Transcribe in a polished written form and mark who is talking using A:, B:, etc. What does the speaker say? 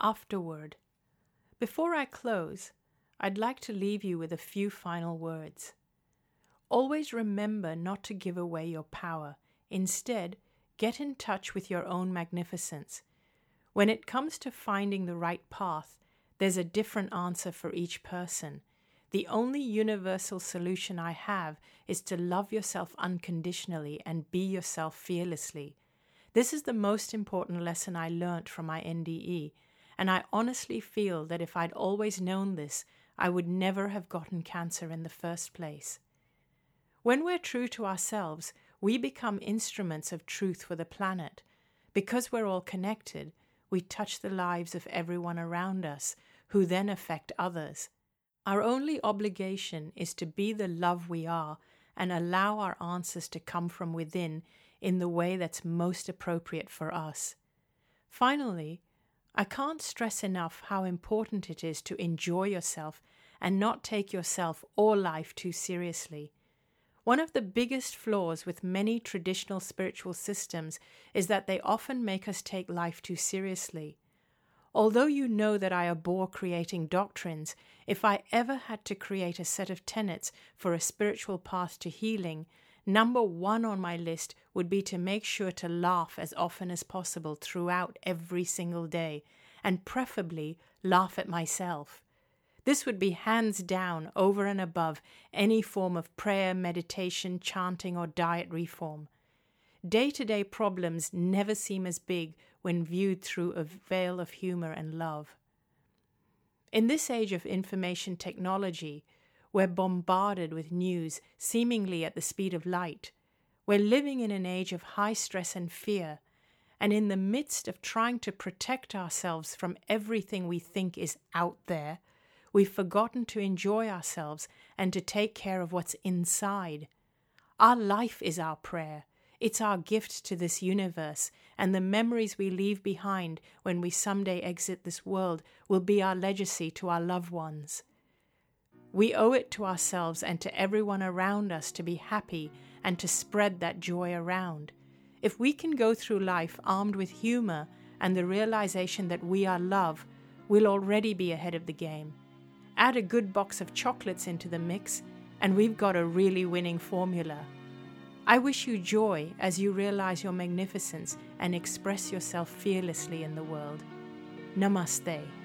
A: afterward. Before I close, I'd like to leave you with a few final words. Always remember not to give away your power. Instead, get in touch with your own magnificence. When it comes to finding the right path, there's a different answer for each person. The only universal solution I have is to love yourself unconditionally and be yourself fearlessly. This is the most important lesson I learnt from my NDE, and I honestly feel that if I'd always known this, I would never have gotten cancer in the first place. When we're true to ourselves, we become instruments of truth for the planet. Because we're all connected, we touch the lives of everyone around us, who then affect others. Our only obligation is to be the love we are and allow our answers to come from within in the way that's most appropriate for us. Finally, I can't stress enough how important it is to enjoy yourself and not take yourself or life too seriously. One of the biggest flaws with many traditional spiritual systems is that they often make us take life too seriously. Although you know that I abhor creating doctrines, if I ever had to create a set of tenets for a spiritual path to healing, number 1 on my list would be to make sure to laugh as often as possible throughout every single day, and preferably laugh at myself. This would be hands down over and above any form of prayer, meditation, chanting, or diet reform. Day-to-day problems never seem as big when viewed through a veil of humor and love. In this age of information technology, we're bombarded with news seemingly at the speed of light. We're living in an age of high stress and fear, and in the midst of trying to protect ourselves from everything we think is out there, we've forgotten to enjoy ourselves and to take care of what's inside. Our life is our prayer. It's our gift to this universe, and the memories we leave behind when we someday exit this world will be our legacy to our loved ones. We owe it to ourselves and to everyone around us to be happy and to spread that joy around. If we can go through life armed with humor and the realization that we are love, we'll already be ahead of the game. Add a good box of chocolates into the mix, and we've got a really winning formula. I wish you joy as you realize your magnificence and express yourself fearlessly in the world. Namaste.